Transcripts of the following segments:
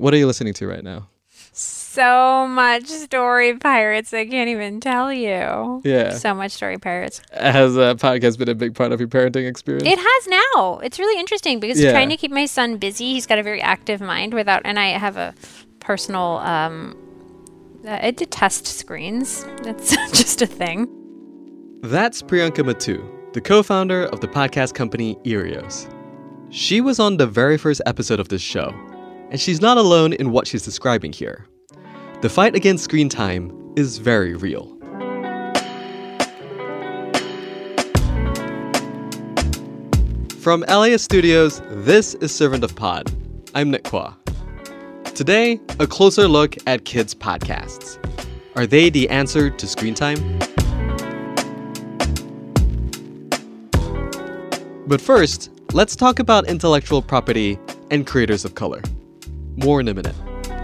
what are you listening to right now? So much Story Pirates, I can't even tell you. Yeah. So much Story Pirates. Has that podcast been a big part of your parenting experience? It has now. It's really interesting because trying to keep my son busy, he's got a very active mind and I have a personal, I detest screens. That's just a thing. That's Priyanka Mattu, the co-founder of the podcast company Earios. She was on the very first episode of this show, and she's not alone in what she's describing here. The fight against screen time is very real. From LAist Studios, this is Servant of Pod. I'm Nick Kwa. Today, a closer look at kids' podcasts. Are they the answer to screen time? But first, let's talk about intellectual property and creators of color. More in a minute.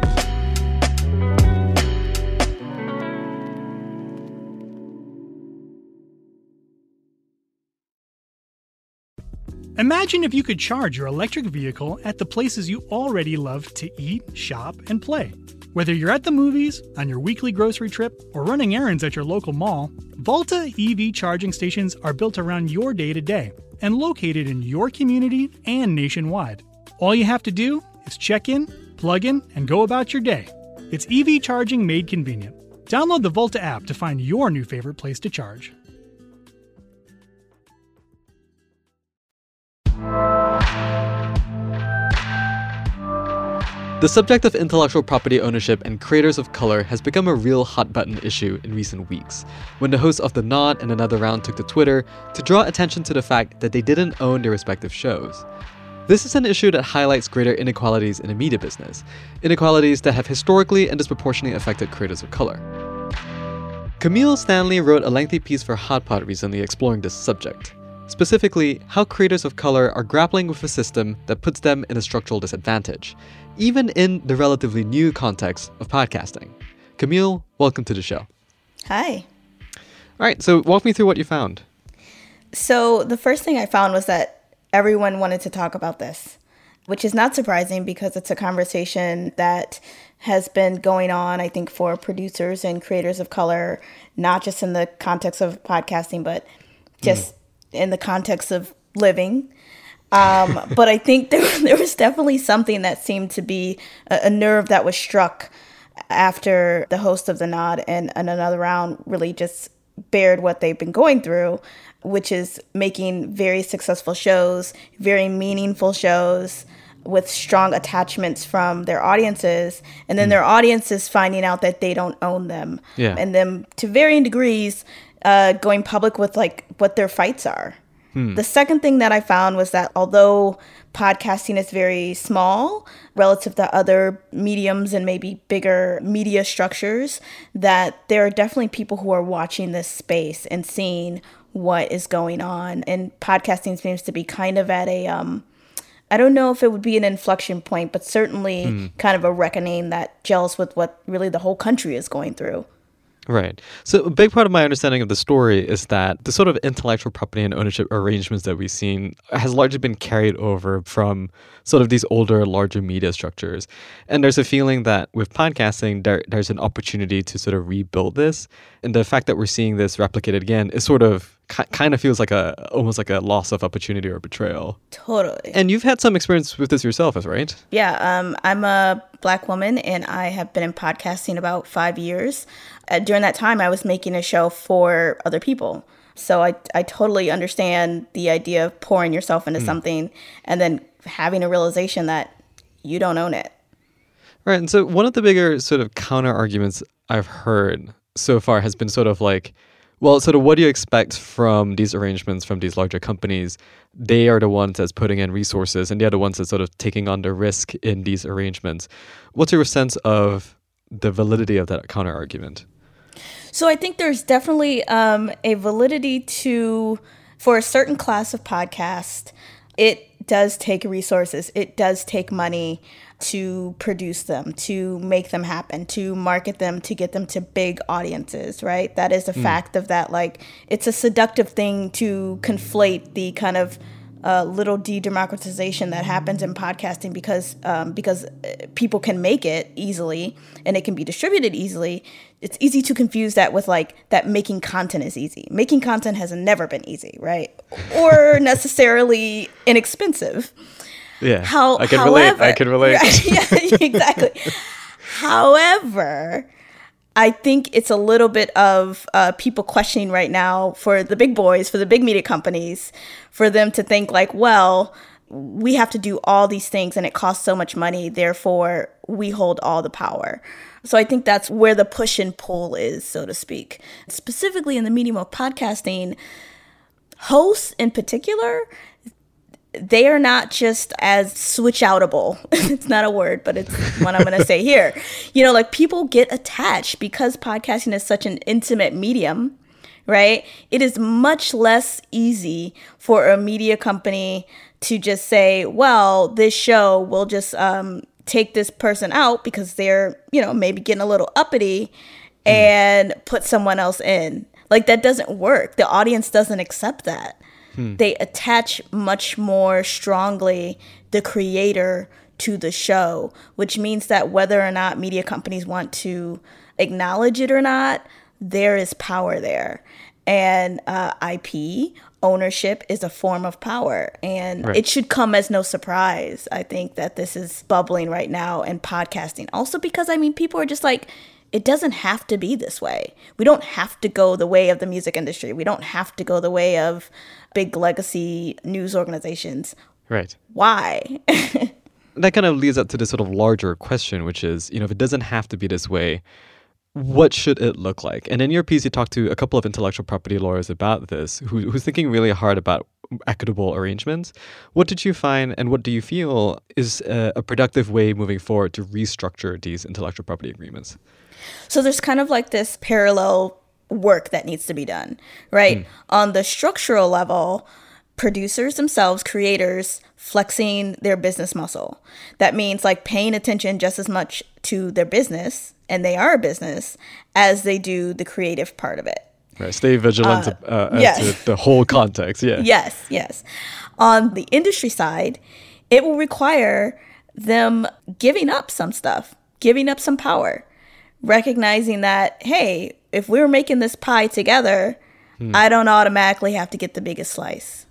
Imagine if you could charge your electric vehicle at the places you already love to eat, shop, and play. Whether you're at the movies, on your weekly grocery trip, or running errands at your local mall, Volta EV charging stations are built around your day-to-day and located in your community and nationwide. All you have to do is check in, plug in, and go about your day. It's EV charging made convenient. Download the Volta app to find your new favorite place to charge. The subject of intellectual property ownership and creators of color has become a real hot-button issue in recent weeks, when the hosts of The Nod and Another Round took to Twitter to draw attention to the fact that they didn't own their respective shows. This is an issue that highlights greater inequalities in the media business, inequalities that have historically and disproportionately affected creators of color. Camille Stanley wrote a lengthy piece for Hot Pot recently exploring this subject. Specifically, how creators of color are grappling with a system that puts them in a structural disadvantage, even in the relatively new context of podcasting. Camille, welcome to the show. Hi. All right, so walk me through what you found. So the first thing I found was that everyone wanted to talk about this, which is not surprising because it's a conversation that has been going on, I think, for producers and creators of color, not just in the context of podcasting, but just in the context of living. But I think there was definitely something that seemed to be a nerve that was struck after the host of The Nod and Another Round really just bared what they've been going through, which is making very successful shows, very meaningful shows with strong attachments from their audiences, and then their audiences finding out that they don't own them. Yeah. And then to varying degrees going public with like what their fights are. The second thing that I found was that although podcasting is very small relative to other mediums and maybe bigger media structures, that there are definitely people who are watching this space and seeing what is going on. And podcasting seems to be kind of at a, I don't know if it would be an inflection point, but certainly kind of a reckoning that gels with what really the whole country is going through. Right. So a big part of my understanding of the story is that the sort of intellectual property and ownership arrangements that we've seen has largely been carried over from sort of these older, larger media structures. And there's a feeling that with podcasting, there's an opportunity to sort of rebuild this. And the fact that we're seeing this replicated again is sort of kind of feels like almost like a loss of opportunity or betrayal. Totally. And you've had some experience with this yourself, right? Yeah, I'm a Black woman and I have been in podcasting about 5 years. During that time, I was making a show for other people. So I totally understand the idea of pouring yourself into something and then having a realization that you don't own it. Right. And so one of the bigger sort of counter arguments I've heard so far has been sort of like, well, sort of what do you expect from these arrangements from these larger companies? They are the ones that's putting in resources and they're the ones that's sort of taking on the risk in these arrangements. What's your sense of the validity of that counter argument? So I think there's definitely a validity for a certain class of podcast, it does take resources. It does take money to produce them, to make them happen, to market them, to get them to big audiences, right? That is a fact of that. Like, it's a seductive thing to conflate the kind of little de-democratization that happens in podcasting because people can make it easily and it can be distributed easily. It's easy to confuse that with like that making content is easy. Making content has never been easy, right? Or necessarily inexpensive. Yeah, I can relate. Yeah, exactly. However, I think it's a little bit of people questioning right now for the big boys, for the big media companies, for them to think like, well, we have to do all these things and it costs so much money, therefore we hold all the power. So I think that's where the push and pull is, so to speak. Specifically in the medium of podcasting, hosts in particular, they are not just as switch-outable. It's not a word, but it's what I'm going to say here. You know, like people get attached because podcasting is such an intimate medium, right? It is much less easy for a media company to just say, well, this show will just take this person out because they're, you know, maybe getting a little uppity and put someone else in. Like that doesn't work. The audience doesn't accept that. They attach much more strongly the creator to the show, which means that whether or not media companies want to acknowledge it or not, there is power there. And IP ownership is a form of power. And It should come as no surprise, I think, that this is bubbling right now in podcasting. Also because, I mean, people are just like, it doesn't have to be this way. We don't have to go the way of the music industry. We don't have to go the way of big legacy news organizations. Right. Why? That kind of leads up to this sort of larger question, which is, you know, if it doesn't have to be this way, what should it look like? And in your piece, you talked to a couple of intellectual property lawyers about this, who's thinking really hard about equitable arrangements. What did you find, and what do you feel is a productive way moving forward to restructure these intellectual property agreements? So there's kind of like this parallel work that needs to be done, right? On the structural level, producers themselves, creators, flexing their business muscle. That means like paying attention just as much to their business, and they are a business, as they do the creative part of it. Right, stay vigilant as to the whole context, yeah. Yes. On the industry side, it will require them giving up some stuff, giving up some power, recognizing that, hey, if we're making this pie together, I don't automatically have to get the biggest slice.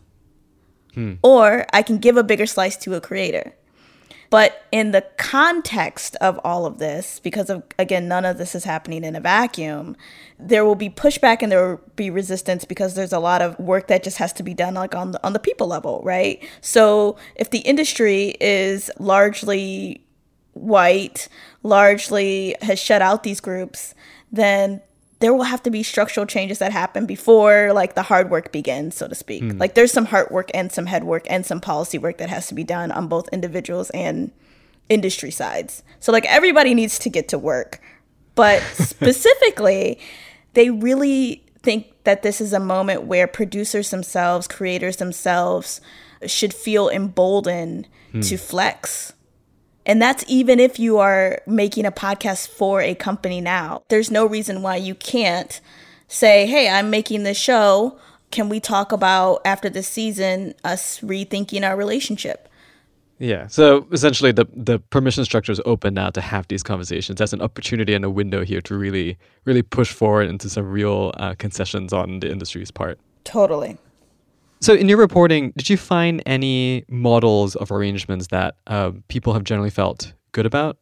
Or I can give a bigger slice to a creator. But in the context of all of this, because of, again, none of this is happening in a vacuum, there will be pushback and there will be resistance because there's a lot of work that just has to be done like on the people level, right? So if the industry is largely white, largely has shut out these groups, then there will have to be structural changes that happen before like the hard work begins, so to speak. Like there's some hard work and some head work and some policy work that has to be done on both individuals and industry sides. So like everybody needs to get to work. But specifically, they really think that this is a moment where producers themselves, creators themselves should feel emboldened to flex. And that's even if you are making a podcast for a company now. There's no reason why you can't say, hey, I'm making this show. Can we talk about, after this season, us rethinking our relationship? Yeah. So essentially the permission structure is open now to have these conversations. That's an opportunity and a window here to really, really push forward into some real concessions on the industry's part. Totally. So in your reporting, did you find any models of arrangements that people have generally felt good about?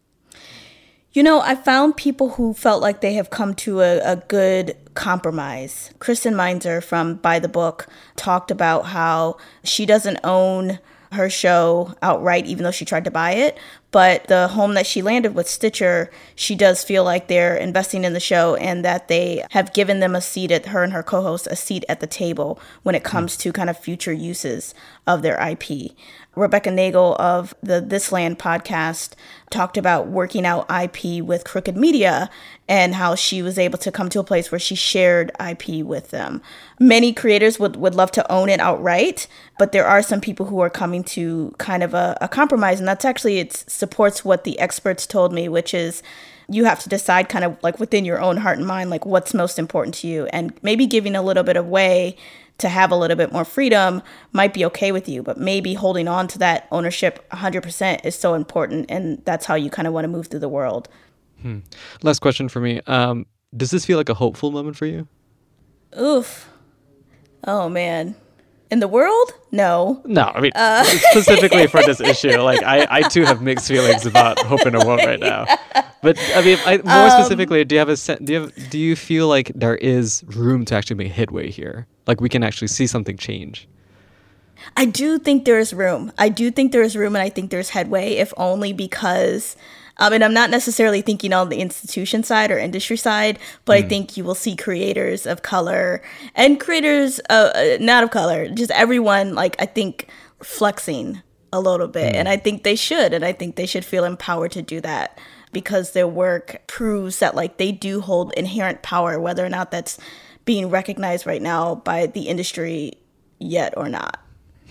You know, I found people who felt like they have come to a good compromise. Kristen Meinzer from By the Book talked about how she doesn't own her show outright, even though she tried to buy it. But the home that she landed with, Stitcher, she does feel like they're investing in the show and that they have given them a seat at her and her co-host a seat at the table when it comes to kind of future uses of their IP. Rebecca Nagel of the This Land podcast talked about working out IP with Crooked Media and how she was able to come to a place where she shared IP with them. Many creators would love to own it outright, but there are some people who are coming to kind of a compromise, and that's actually, it supports what the experts told me, which is you have to decide kind of like within your own heart and mind, like what's most important to you, and maybe giving a little bit of way to have a little bit more freedom might be okay with you, but maybe holding on to that ownership 100% is so important, and that's how you kind of want to move through the world. Last question for me. Does this feel like a hopeful moment for you? Oof. Oh, man. In the world? No. No, I mean, specifically for this issue, like I too have mixed feelings about hope in a world right now. But I mean, more specifically, do you feel like there is room to actually make headway here? Like we can actually see something change? I do think there is room. And I think there's headway, if only because, and I'm not necessarily thinking on the institution side or industry side, but I think you will see creators of color and creators not of color, just everyone, like, I think flexing a little bit. And I think they should. And I think they should feel empowered to do that because their work proves that, like, they do hold inherent power, whether or not that's being recognized right now by the industry yet or not.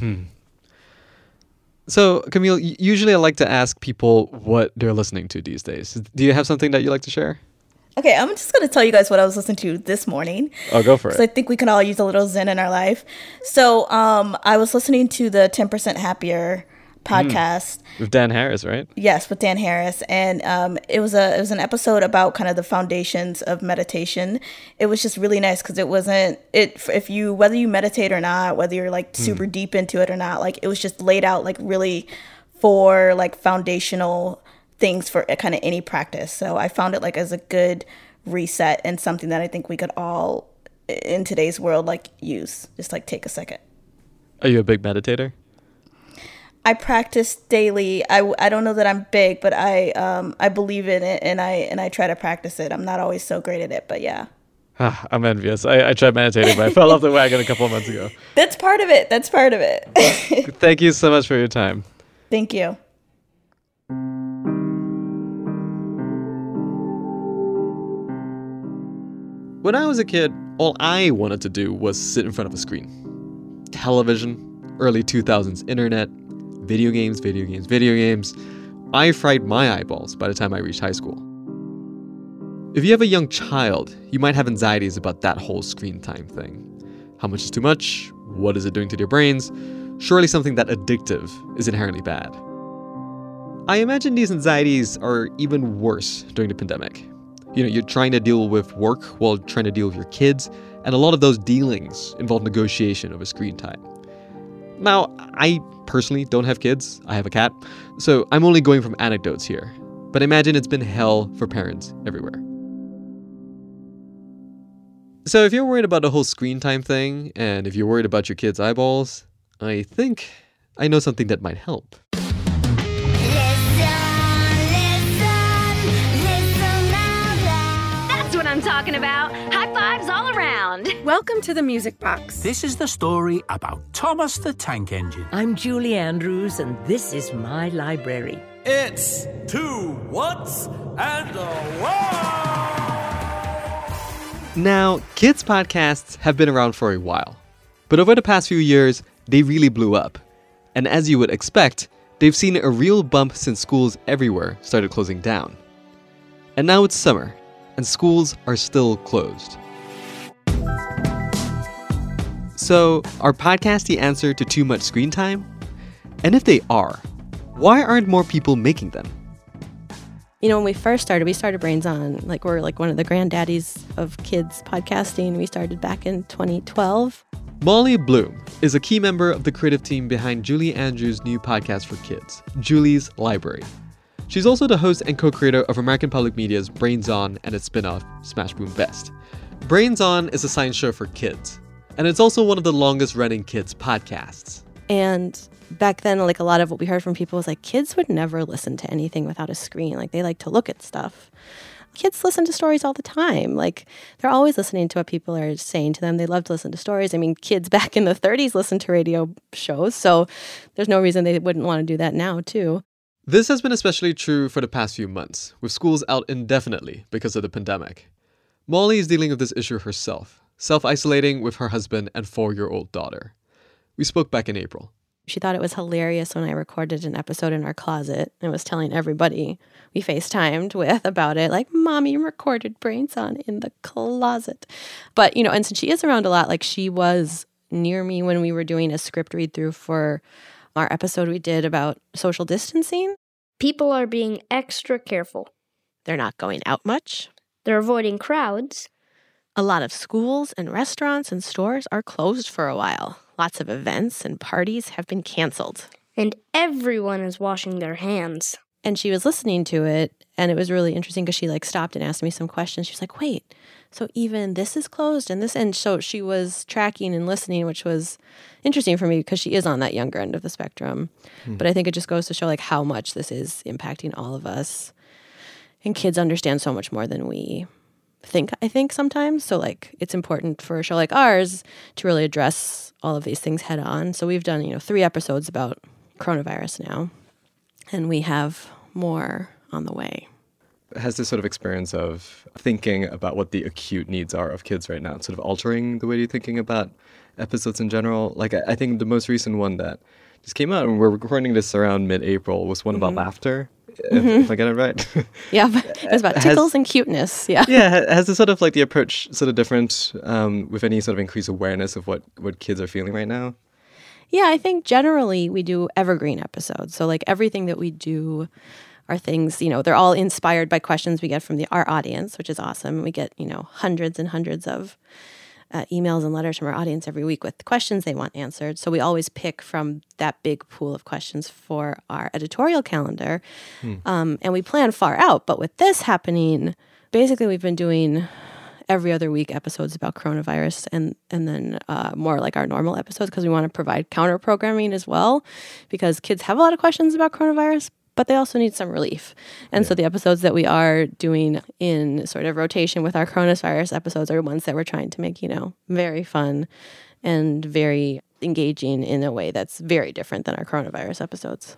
So, Camille, usually I like to ask people what they're listening to these days. Do you have something that you like to share? Okay, I'm just going to tell you guys what I was listening to this morning. Oh, go for it. So I think we can all use a little zen in our life. So I was listening to the 10% Happier podcast with Dan Harris, right? Yes, with Dan Harris, and it was an episode about kind of the foundations of meditation. It was just really nice because whether you meditate or not, whether you're like super deep into it or not, like it was just laid out like really for like foundational things for kind of any practice. So I found it like as a good reset and something that I think we could all in today's world like use. Just like take a second. Are you a big meditator? I practice daily. I don't know that I'm big, but I believe in it and I try to practice it. I'm not always so great at it, but yeah. I'm envious. I tried meditating, but I fell off the wagon a couple of months ago. That's part of it. Thank you so much for your time. Thank you. When I was a kid, all I wanted to do was sit in front of a screen. Television, early 2000s internet, video games. I fried my eyeballs by the time I reached high school. If you have a young child, you might have anxieties about that whole screen time thing. How much is too much? What is it doing to their brains? Surely something that addictive is inherently bad. I imagine these anxieties are even worse during the pandemic. You know, you're trying to deal with work while trying to deal with your kids, and a lot of those dealings involve negotiation over screen time. Now, I personally don't have kids. I have a cat, so I'm only going from anecdotes here. But imagine it's been hell for parents everywhere. So if you're worried about the whole screen time thing, and if you're worried about your kids' eyeballs, I think I know something that might help. I'm talking about. High fives all around. Welcome to the Music Box. This is the story about Thomas the Tank Engine. I'm Julie Andrews, and this is my library. It's 2 whats and a what? Now, kids' podcasts have been around for a while. But over the past few years, they really blew up. And as you would expect, they've seen a real bump since schools everywhere started closing down. And now it's summer. And schools are still closed. So, are podcasts the answer to too much screen time? And if they are, why aren't more people making them? You know, when we first started, we started Brains On. Like, we're like one of the granddaddies of kids podcasting. We started back in 2012. Molly Bloom is a key member of the creative team behind Julie Andrews' new podcast for kids, Julie's Library. She's also the host and co-creator of American Public Media's Brains On and its spin-off, Smash Boom Best. Brains On is a science show for kids, and it's also one of the longest-running kids podcasts. And back then, like, a lot of what we heard from people was like, kids would never listen to anything without a screen. Like, they like to look at stuff. Kids listen to stories all the time. Like, they're always listening to what people are saying to them. They love to listen to stories. I mean, kids back in the 30s listened to radio shows, so there's no reason they wouldn't want to do that now, too. This has been especially true for the past few months, with schools out indefinitely because of the pandemic. Molly is dealing with this issue herself, self-isolating with her husband and 4-year-old daughter. We spoke back in April. She thought it was hilarious when I recorded an episode in our closet and was telling everybody we FaceTimed with about it, like, Mommy recorded Brains On in the closet. But, you know, and since she is around a lot, like, she was near me when we were doing a script read through for our episode we did about social distancing. People are being extra careful. They're not going out much. They're avoiding crowds. A lot of schools and restaurants and stores are closed for a while. Lots of events and parties have been canceled. And everyone is washing their hands. And she was listening to it, and it was really interesting because she stopped and asked me some questions. She was like, wait, so even this is closed and this, and so she was tracking and listening, which was interesting for me because she is on that younger end of the spectrum. But I think it just goes to show how much this is impacting all of us. And kids understand so much more than we I think sometimes. So it's important for a show like ours to really address all of these things head on. So we've done, 3 episodes about coronavirus now, and we have more on the way. Has this sort of experience of thinking about what the acute needs are of kids right now sort of altering the way you're thinking about episodes in general? I think the most recent one that just came out, and we're recording this around mid-April, was one about laughter. If I get it right. Yeah, but it was about tickles and cuteness. Yeah. Yeah. Has the sort of the approach sort of different with any sort of increased awareness of what kids are feeling right now? Yeah, I think generally we do evergreen episodes. So everything that we do are things, they're all inspired by questions we get from our audience, which is awesome. We get, hundreds and hundreds of emails and letters from our audience every week with questions they want answered. So we always pick from that big pool of questions for our editorial calendar. And we plan far out. But with this happening, basically we've been doing every other week episodes about coronavirus and then more like our normal episodes because we want to provide counter programming as well because kids have a lot of questions about coronavirus, but they also need some relief. And so the episodes that we are doing in sort of rotation with our coronavirus episodes are ones that we're trying to make, very fun and very engaging in a way that's very different than our coronavirus episodes.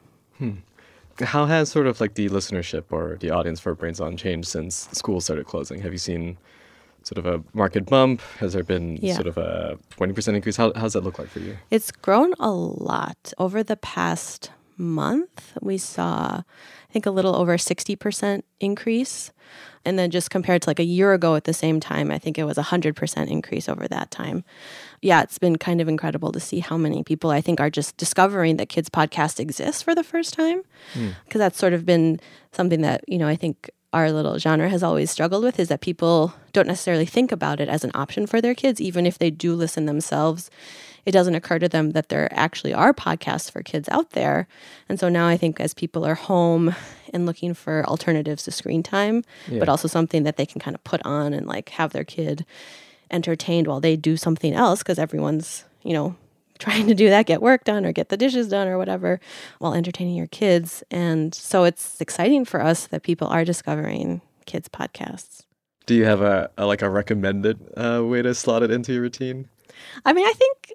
How has sort of the listenership or the audience for Brains On changed since schools started closing? Have you seen sort of a market bump? Has there been sort of a 20% increase? How's that look like for you? It's grown a lot. Over the past month, we saw, I think, a little over 60% increase. And then just compared to a year ago at the same time, I think it was 100% increase over that time. Yeah, it's been kind of incredible to see how many people I think are just discovering that kids' podcasts exist for the first time. Because that's sort of been something that, I think our little genre has always struggled with, is that people don't necessarily think about it as an option for their kids, even if they do listen themselves. It doesn't occur to them that there actually are podcasts for kids out there. And so now I think as people are home and looking for alternatives to screen time, but also something that they can kind of put on and have their kid entertained while they do something else, because everyone's, trying to do that, get work done or get the dishes done or whatever while entertaining your kids. And so it's exciting for us that people are discovering kids' podcasts. Do you have a recommended way to slot it into your routine? I mean, I think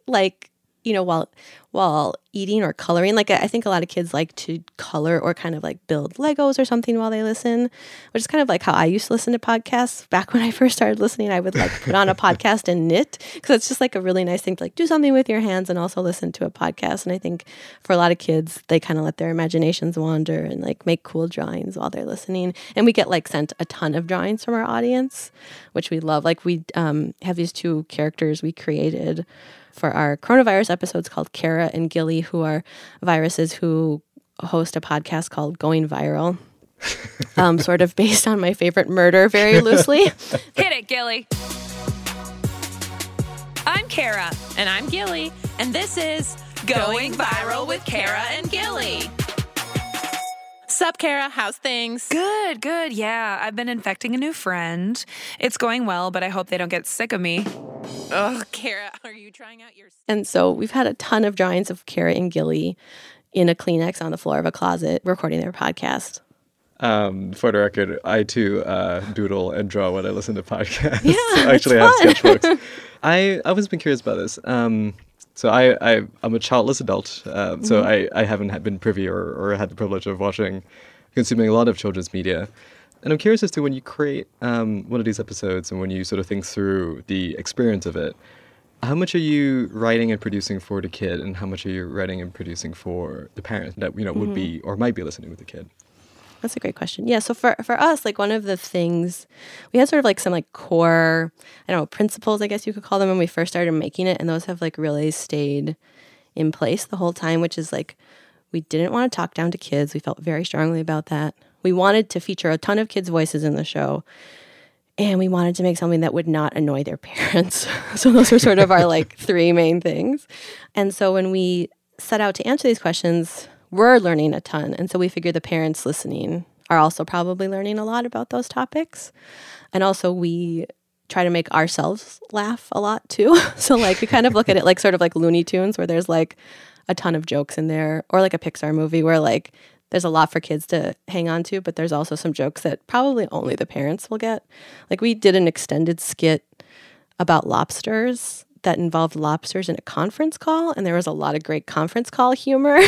while eating or coloring, I think a lot of kids like to color or kind of build Legos or something while they listen, which is kind of how I used to listen to podcasts. Back when I first started listening, I would put on a podcast and knit, because it's just a really nice thing to do something with your hands and also listen to a podcast. And I think for a lot of kids, they kind of let their imaginations wander and make cool drawings while they're listening. And we get sent a ton of drawings from our audience, which we love. We have these 2 characters we created for our coronavirus episodes called Kara and Gilly, who are viruses who host a podcast called Going Viral, sort of based on my favorite murder very loosely. Hit it, Gilly. I'm Kara. And I'm Gilly. And this is Going Viral with Kara and Gilly. Sup, Kara? How's things? Good. Yeah, I've been infecting a new friend. It's going well, but I hope they don't get sick of me. Oh, Kara, are you trying out your... And so we've had a ton of drawings of Kara and Gilly in a Kleenex on the floor of a closet recording their podcast. For the record, I too doodle and draw when I listen to podcasts. Yeah, Actually, I have sketchbooks. I always been curious about this. So I'm a childless adult, so I haven't been privy or had the privilege of consuming a lot of children's media. And I'm curious as to when you create one of these episodes and when you sort of think through the experience of it, how much are you writing and producing for the kid, and how much are you writing and producing for the parent that would be or might be listening with the kid? That's a great question. Yeah, so for us, like one of the things, we had sort of like some like core, I don't know, principles, I guess you could call them when we first started making it. And those have like really stayed in place the whole time, which is like, we didn't want to talk down to kids. We felt very strongly about that. We wanted to feature a ton of kids' voices in the show. And we wanted to make something that would not annoy their parents. So those were sort of our like 3 main things. And so when we set out to answer these questions, we're learning a ton. And so we figured the parents listening are also probably learning a lot about those topics. And also we try to make ourselves laugh a lot too. So like we kind of look at it like sort of like Looney Tunes, where there's like a ton of jokes in there, or like a Pixar movie where like there's a lot for kids to hang on to, but there's also some jokes that probably only the parents will get. Like we did an extended skit about lobsters that involved lobsters in a conference call, and there was a lot of great conference call humor.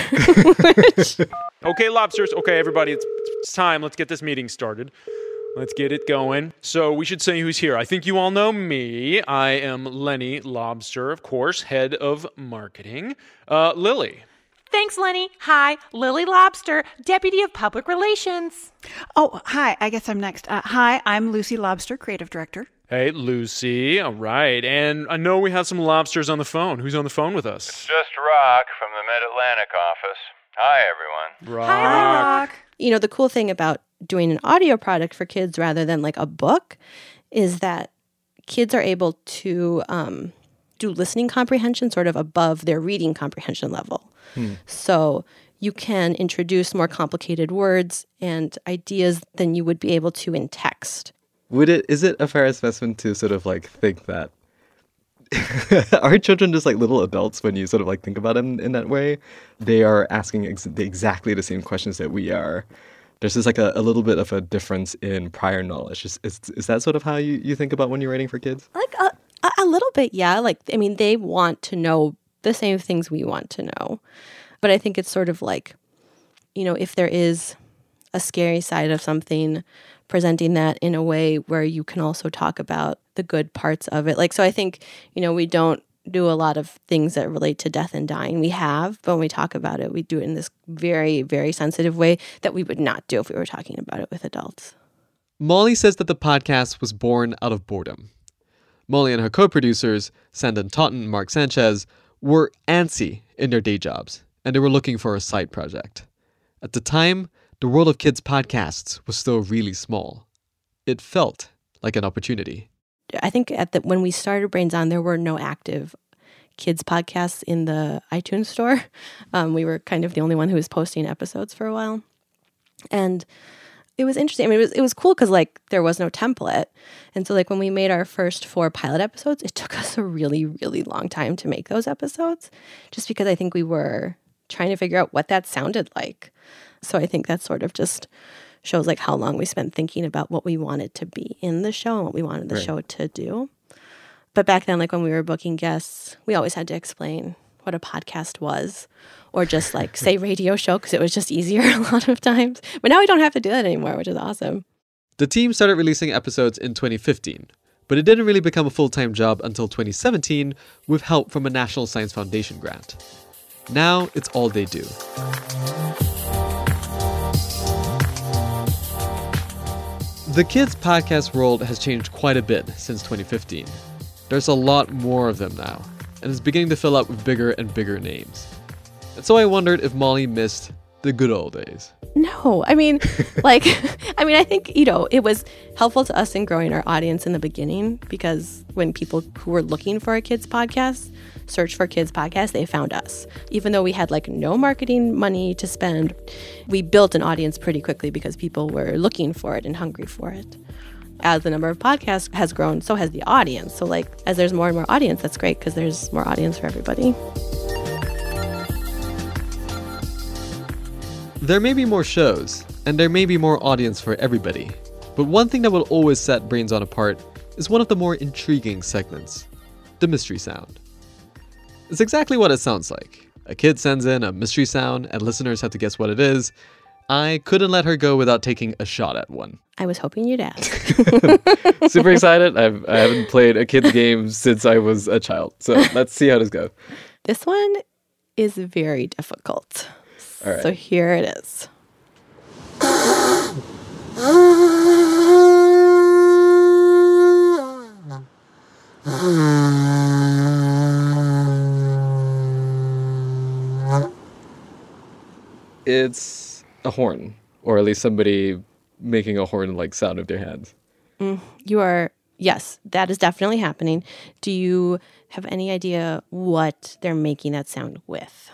Okay, lobsters. Okay, everybody, it's time. Let's get this meeting started. Let's get it going. So we should say who's here. I think you all know me. I am Lenny Lobster, of course, head of marketing. Lily. Thanks, Lenny. Hi, Lily Lobster, Deputy of Public Relations. Oh, hi. I guess I'm next. Hi, I'm Lucy Lobster, Creative Director. Hey, Lucy. All right. And I know we have some lobsters on the phone. Who's on the phone with us? It's just Rock from the Mid-Atlantic office. Hi, everyone. Rock. Hi, Rock. You know, the cool thing about doing an audio product for kids rather than like a book is that kids are able to do listening comprehension sort of above their reading comprehension level. So you can introduce more complicated words and ideas than you would be able to in text. Is it a fair assessment to sort of like think that are children just like little adults when you sort of like think about them in that way? They are asking exactly the same questions that we are. There's just like a little bit of a difference in prior knowledge. Is that sort of how you think about when you're writing for kids? Like a little bit, yeah. Like, I mean, they want to know the same things we want to know. But I think it's sort of like, you know, if there is a scary side of something, presenting that in a way where you can also talk about the good parts of it. Like, so I think, you know, we don't do a lot of things that relate to death and dying. We have, but when we talk about it, we do it in this very, very sensitive way that we would not do if we were talking about it with adults. Molly says that the podcast was born out of boredom. Molly and her co-producers, Sandon Totten and Mark Sanchez, were antsy in their day jobs, and they were looking for a side project. At the time, the world of kids' podcasts was still really small. It felt like an opportunity. I think when we started Brains On, there were no active kids podcasts in the iTunes store. We were kind of the only one who was posting episodes for a while. And it was interesting. I mean, it was cool because like there was no template. And so like when we made our first 4 pilot episodes, it took us a really, really long time to make those episodes just because I think we were trying to figure out what that sounded like. So I think that sort of just shows like how long we spent thinking about what we wanted to be in the show and what we wanted the show to do. But back then, like when we were booking guests, we always had to explain what a podcast was or just like say radio show because it was just easier a lot of times. But now we don't have to do that anymore, which is awesome. The team started releasing episodes in 2015, but it didn't really become a full-time job until 2017 with help from a National Science Foundation grant. Now it's all they do. The kids' podcast world has changed quite a bit since 2015. There's a lot more of them now, and it's beginning to fill up with bigger and bigger names. And so I wondered if Molly missed the good old days. No, I mean, I think, you know, it was helpful to us in growing our audience in the beginning because when people who were looking for a kids podcast searched for kids podcast, they found us. Even though we had like no marketing money to spend, we built an audience pretty quickly because people were looking for it and hungry for it. As the number of podcasts has grown, so has the audience. So like as there's more and more audience, that's great because there's more audience for everybody. There may be more shows, and there may be more audience for everybody, but one thing that will always set Brains On apart is one of the more intriguing segments, the mystery sound. It's exactly what it sounds like. A kid sends in a mystery sound, and listeners have to guess what it is. I couldn't let her go without taking a shot at one. I was hoping you'd ask. Super excited. I haven't played a kid's game since I was a child, so let's see how this goes. This one is very difficult. All right. So here it is. It's a horn, or at least somebody making a horn-like sound with their hands. Yes, that is definitely happening. Do you have any idea what they're making that sound with?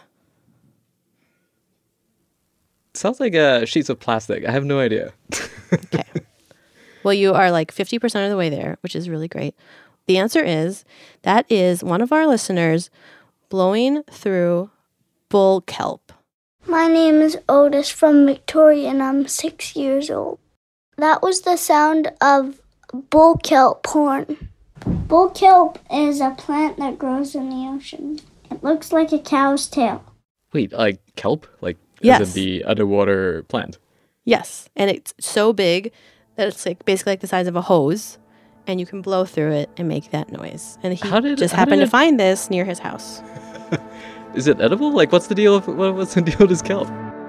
Sounds like sheets of plastic. I have no idea. Okay. Well, you are like 50% of the way there, which is really great. The answer is, that is one of our listeners blowing through bull kelp. My name is Otis from Victoria, and I'm 6 years old. That was the sound of bull kelp horn. Bull kelp is a plant that grows in the ocean. It looks like a cow's tail. Wait, like kelp? Like yes. As in the underwater plant? Yes, and it's so big that it's like basically like the size of a hose, and you can blow through it and make that noise. And he happened to find this near his house. Is it edible? Like, what's the deal with this kelp?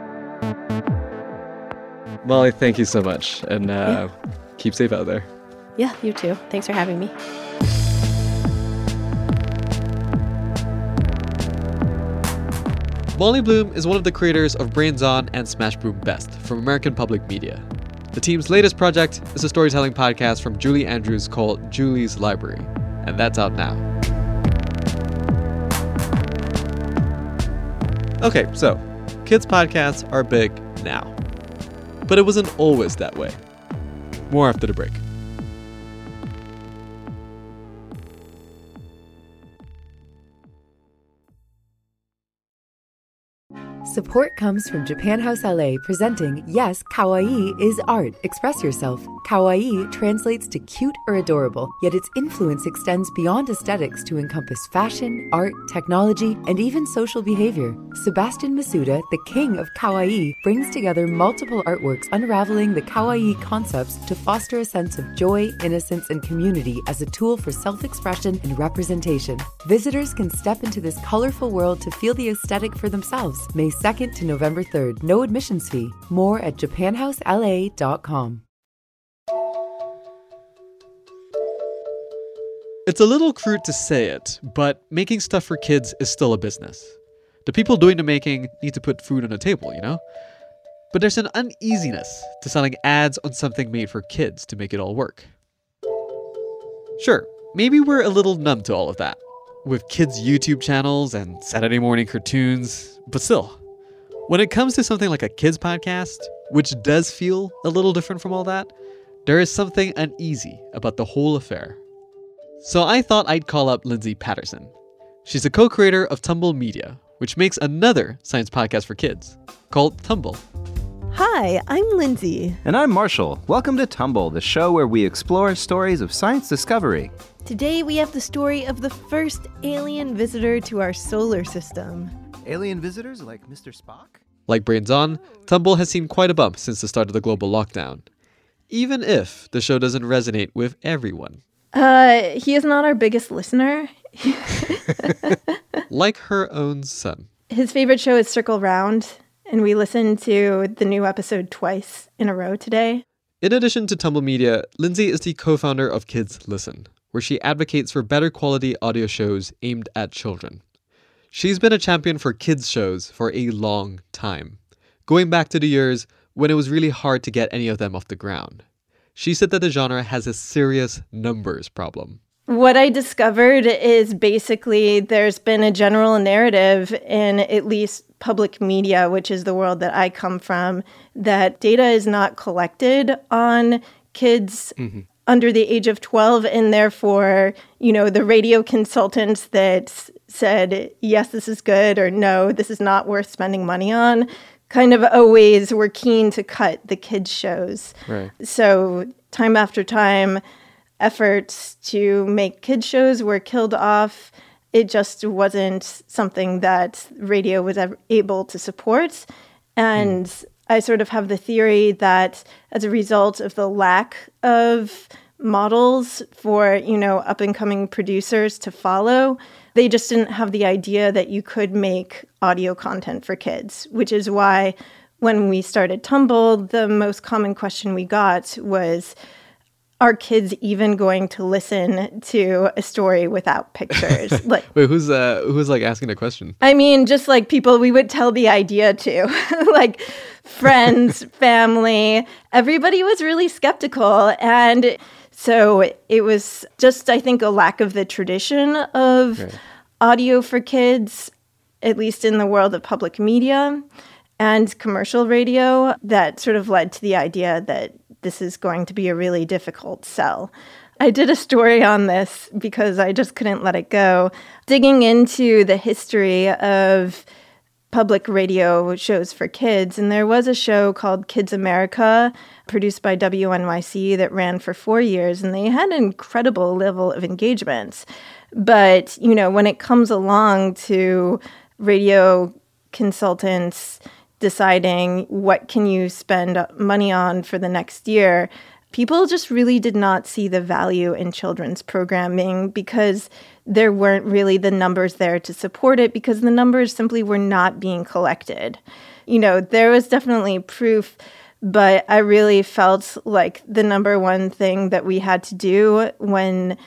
Molly, thank you so much, and keep safe out there. Yeah, you too. Thanks for having me. Molly Bloom is one of the creators of Brains On and Smash Boom Best from American Public Media. The team's latest project is a storytelling podcast from Julie Andrews called Julie's Library, and that's out now. Okay, so kids' podcasts are big now. But it wasn't always that way. More after the break. Support comes from Japan House LA presenting Yes, Kawaii is Art. Express yourself. Kawaii translates to cute or adorable, yet its influence extends beyond aesthetics to encompass fashion, art, technology, and even social behavior. Sebastian Masuda, the king of Kawaii, brings together multiple artworks unraveling the Kawaii concepts to foster a sense of joy, innocence, and community as a tool for self-expression and representation. Visitors can step into this colorful world to feel the aesthetic for themselves. May 2nd to November 3rd. No admissions fee. More at japanhousela.com. It's a little crude to say it, but making stuff for kids is still a business. The people doing the making need to put food on the table, you know? But there's an uneasiness to selling ads on something made for kids to make it all work. Sure, maybe we're a little numb to all of that, with kids' YouTube channels and Saturday morning cartoons, but still, when it comes to something like a kids' podcast, which does feel a little different from all that, there is something uneasy about the whole affair. So I thought I'd call up Lindsay Patterson. She's a co-creator of Tumble Media, which makes another science podcast for kids called Tumble. Hi, I'm Lindsay. And I'm Marshall. Welcome to Tumble, the show where we explore stories of science discovery. Today we have the story of the first alien visitor to our solar system. Alien visitors like Mr. Spock? Like Brains On, Tumble has seen quite a bump since the start of the global lockdown. Even if the show doesn't resonate with everyone. He is not our biggest listener. Like her own son. His favorite show is Circle Round, and we listened to the new episode twice in a row today. In addition to Tumble Media, Lindsay is the co-founder of Kids Listen, where she advocates for better quality audio shows aimed at children. She's been a champion for kids shows for a long time, going back to the years when it was really hard to get any of them off the ground. She said that the genre has a serious numbers problem. What I discovered is basically there's been a general narrative in at least public media, which is the world that I come from, that data is not collected on kids under the age of 12, and therefore, you know, the radio consultants that said, yes, this is good, or no, this is not worth spending money on, kind of always were keen to cut the kids' shows. Right. So time after time, efforts to make kids' shows were killed off. It just wasn't something that radio was ever able to support. And I sort of have the theory that as a result of the lack of models for, you know, up-and-coming producers to follow, they just didn't have the idea that you could make audio content for kids, which is why when we started Tumble, the most common question we got was, are kids even going to listen to a story without pictures? Like, wait, who's like asking the question? I mean, just like people we would tell the idea to, like friends, family, everybody was really skeptical. And so it was just, I think, a lack of the tradition of audio for kids, at least in the world of public media and commercial radio, that sort of led to the idea that this is going to be a really difficult sell. I did a story on this because I just couldn't let it go, digging into the history of public radio shows for kids. And there was a show called Kids America, produced by WNYC, that ran for 4 years, and they had an incredible level of engagement. But, you know, when it comes along to radio consultants deciding what can you spend money on for the next year, people just really did not see the value in children's programming because there weren't really the numbers there to support it, because the numbers simply were not being collected. You know, there was definitely proof, but I really felt like the number one thing that we had to do when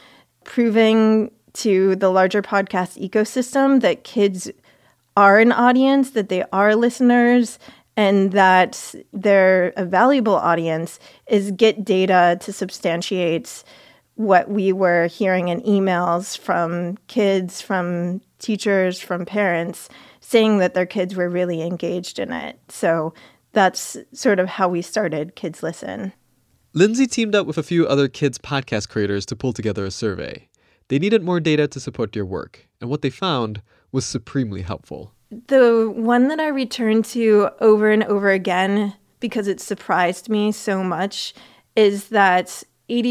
proving to the larger podcast ecosystem that kids are an audience, that they are listeners, and that they're a valuable audience, is get data to substantiate what we were hearing in emails from kids, from teachers, from parents, saying that their kids were really engaged in it. So that's sort of how we started Kids Listen. Lindsay teamed up with a few other kids podcast creators to pull together a survey. They needed more data to support their work, and what they found was supremely helpful. The one that I returned to over and over again, because it surprised me so much, is that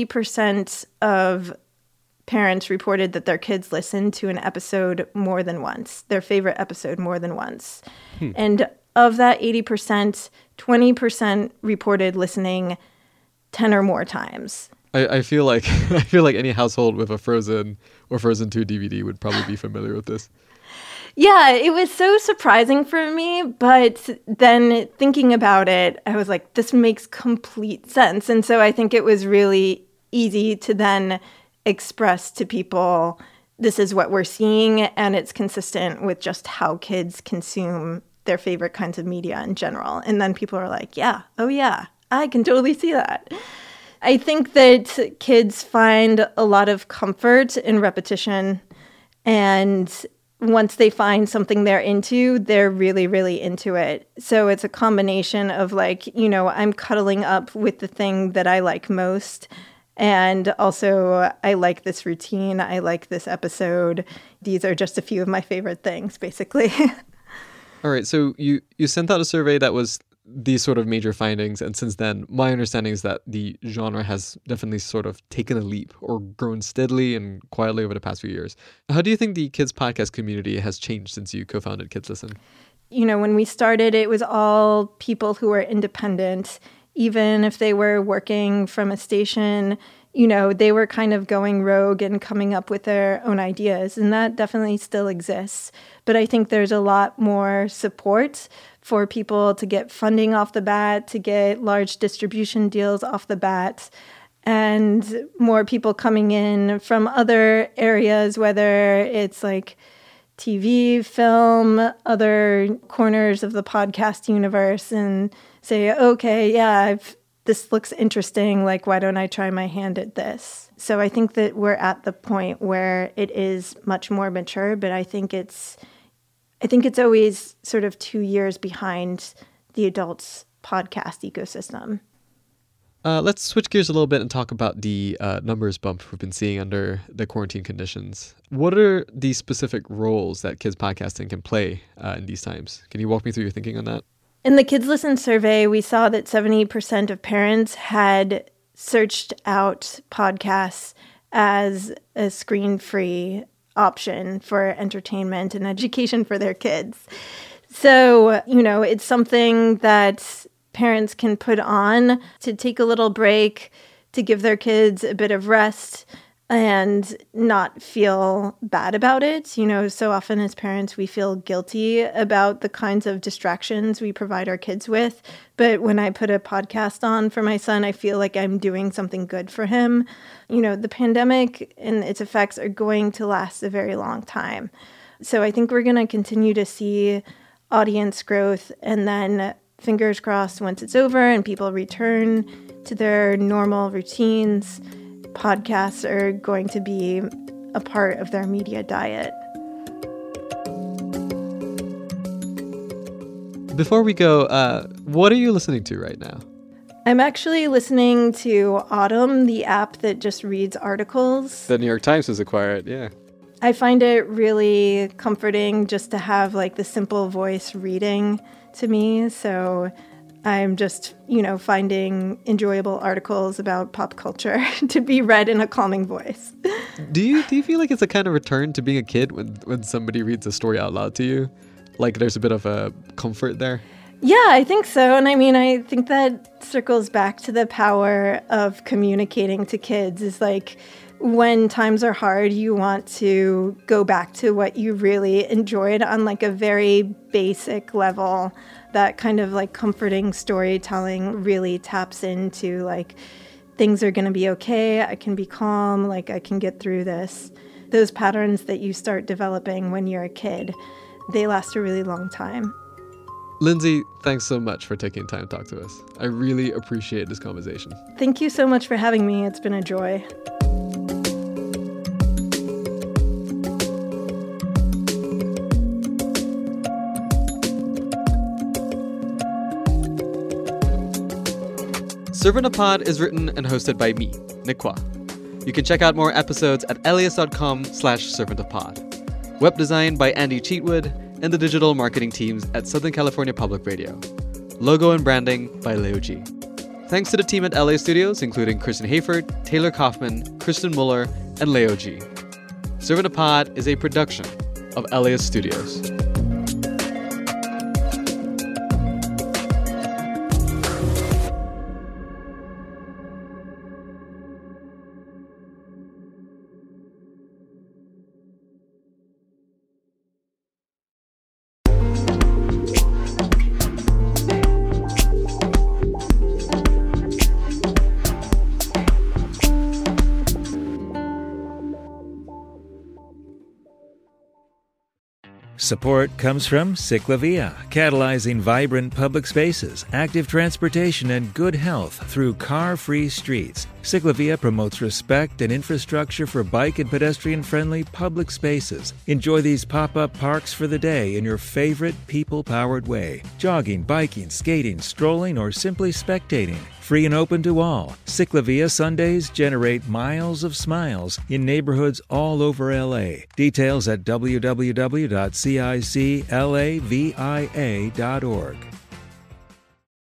80% of parents reported that their kids listened to an episode more than once, their favorite episode more than once. And of that 80%, 20% reported listening 10 or more times. I feel like any household with a Frozen or Frozen 2 DVD would probably be familiar with this. Yeah, it was so surprising for me, but then thinking about it, I was like, this makes complete sense. And so I think it was really easy to then express to people, this is what we're seeing, and it's consistent with just how kids consume their favorite kinds of media in general. And then people are like, yeah, oh yeah, I can totally see that. I think that kids find a lot of comfort in repetition, and once they find something they're into, they're really, really into it. So it's a combination of like, you know, I'm cuddling up with the thing that I like most. And also, I like this routine. I like this episode. These are just a few of my favorite things, basically. All right. So you sent out a survey that was these sort of major findings. And since then, my understanding is that the genre has definitely sort of taken a leap or grown steadily and quietly over the past few years. How do you think the kids podcast community has changed since you co-founded Kids Listen? You know, when we started, it was all people who were independent. Even if they were working from a station, you know, they were kind of going rogue and coming up with their own ideas. And that definitely still exists. But I think there's a lot more support for people to get funding off the bat, to get large distribution deals off the bat, and more people coming in from other areas, whether it's like TV, film, other corners of the podcast universe, and say, okay, yeah, this looks interesting. Like, why don't I try my hand at this? So I think that we're at the point where it is much more mature, but I think it's always sort of 2 years behind the adults podcast ecosystem. Let's switch gears a little bit and talk about the numbers bump we've been seeing under the quarantine conditions. What are the specific roles that kids podcasting can play in these times? Can you walk me through your thinking on that? In the Kids Listen survey, we saw that 70% of parents had searched out podcasts as a screen-free option for entertainment and education for their kids. So, you know, it's something that parents can put on to take a little break, to give their kids a bit of rest, and not feel bad about it. So often as parents, we feel guilty about the kinds of distractions we provide our kids with. But when I put a podcast on for my son, I feel like I'm doing something good for him. The pandemic and its effects are going to last a very long time. So I think we're going to continue to see audience growth, and then fingers crossed, once it's over and people return to their normal routines, podcasts are going to be a part of their media diet. Before we go, what are you listening to right now? I'm actually listening to Autumn, the app that just reads articles. The New York Times has acquired, yeah. I find it really comforting just to have the simple voice reading to me. So I'm just, finding enjoyable articles about pop culture to be read in a calming voice. Do you feel like it's a kind of return to being a kid when somebody reads a story out loud to you? Like there's a bit of a comfort there? Yeah, I think so. And I think that circles back to the power of communicating to kids is when times are hard, you want to go back to what you really enjoyed on a very basic level. That kind of comforting storytelling really taps into things are going to be okay. I can be calm. I can get through this. Those patterns that you start developing when you're a kid, they last a really long time. Lindsay, thanks so much for taking time to talk to us. I really appreciate this conversation. Thank you so much for having me. It's been a joy. Servant of Pod is written and hosted by me, Nick Kwa. You can check out more episodes at elias.com/servantofpod. Web design by Andy Cheatwood and the digital marketing teams at Southern California Public Radio. Logo and branding by Leo G. Thanks to the team at LA Studios, including Kristen Hayford, Taylor Kaufman, Kristen Muller, and Leo G. Servant of Pod is a production of LA Studios. Support comes from Ciclavia, catalyzing vibrant public spaces, active transportation, and good health through car-free streets. Ciclavia promotes respect and infrastructure for bike and pedestrian-friendly public spaces. Enjoy these pop-up parks for the day in your favorite people-powered way. Jogging, biking, skating, strolling, or simply spectating. Free and open to all, Ciclavia Sundays generate miles of smiles in neighborhoods all over LA. Details at www.ciclavia.org.